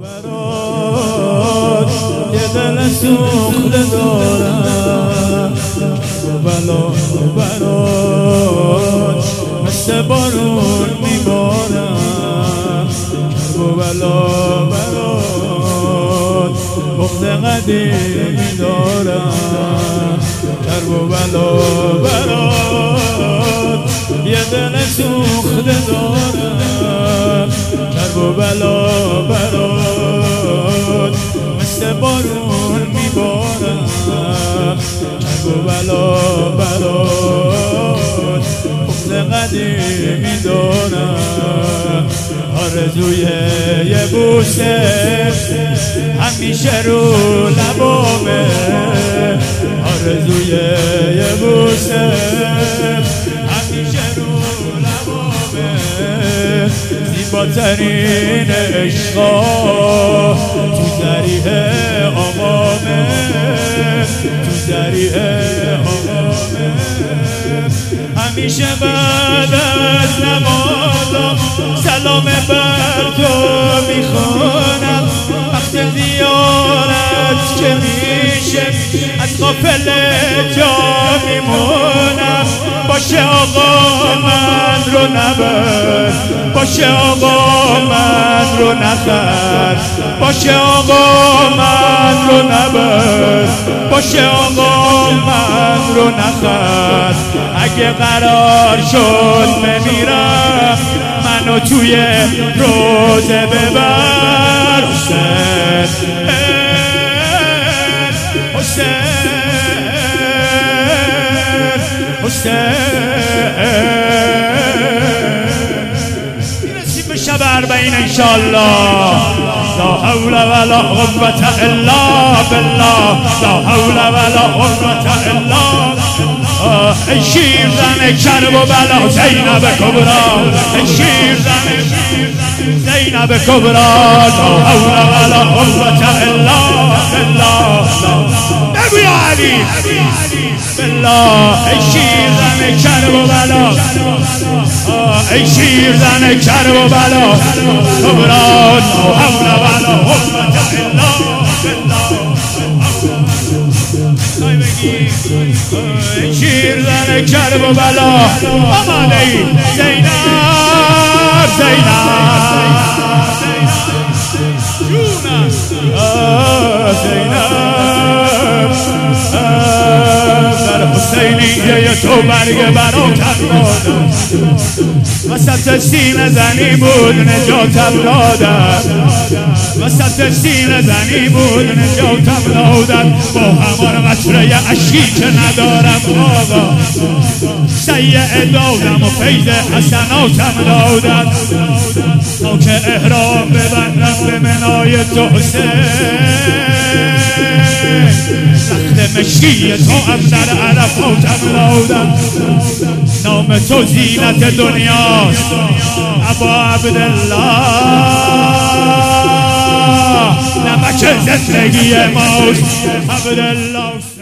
برات یه دل سوخته دارم، برات مثل بارون میبارم، برات بغض قدیمی دارم، برات یه دل سوخته دارم، برات مثل بارون میبارم، برات بغض قدیمی دارم. آرزوی یه بوسه همیشه رو لبامه، آرزوی یه بوسه همیشه رو لبامه. زیباترین عشقا تو ذریح آقامه، تو ذریح آقامه. همیشه بعد از نمازم سلام بر تو میخونم، وقت زیارت که میشه از قافله جا میمونم. باشه آقا من رو نبر، باشه آقا من رو نخر، باشه آقا من رو نبر، باشه آقا من رو نخر. اگه قرار شد بمیرم منو توی روزه ببر. حسین میرسیم به شب 40 انشالله. لا حول ولا قوة الا بالله، لا حول ولا قوة الا بالله. ای شیر زن کرب و بلا زینب کبرا، ای شیر زن زینب کبرا. لا حول ولا قوة الا بالله، نبی علی بالله. ای شیر زن کرب و بلا، ای شیر زن کرب و بلا کبرا. لا حول ولا قوة الا بالله. ای شیر زن کرب و بلا آماده ای زینب جونم زینب. در حسینیه تو برگ براتم دادم، وسط سینه زنی بود نجاتم دادم، وسط سینه زنی بود نجاتم دادم. با همان قطره اشکی که ندارم آقا سیعه دادم و فیض حسناتم دادم، تا که احرام ببندم به منای تو حسین. لخت مشکی تو هم در عرفاتم دادم، نام تو زینت دنیاست ابا عبدالله، نمک زندگی ماست عبدالله.